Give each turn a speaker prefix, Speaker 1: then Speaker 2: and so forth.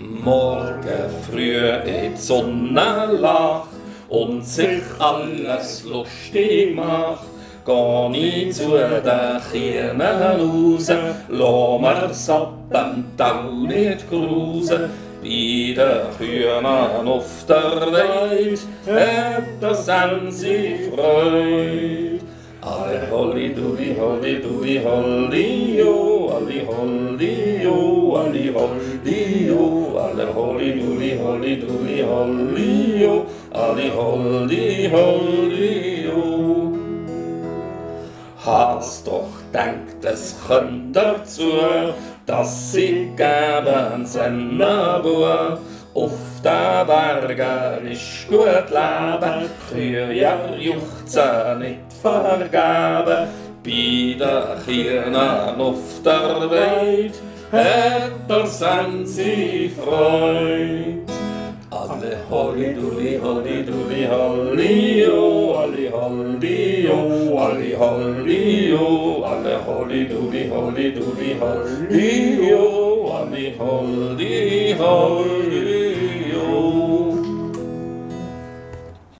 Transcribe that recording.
Speaker 1: Morgen früh die Sonne lacht und sich alles lustig macht, geh ich zu den Kühen raus, lass mir's ab dem Tau nicht grusen. Bei den Kühen auf der Welt haben sie Freude. Alle holli dulli holli jo, alle holli jo, alle holli jo, alle holli dulli holli jo, alle holli jo. Hast doch denkt, es kommt dazu, dass sie geben Sennerbur. Auf den Bergen ist gut leben, Kühe juchzen nicht vergeben. Bei den Kühen auf der Welt hat sie Freude. Alle holli dulli holli jo, alle holli jo, alle holli jo, alle holli dulli holli jo, alle holli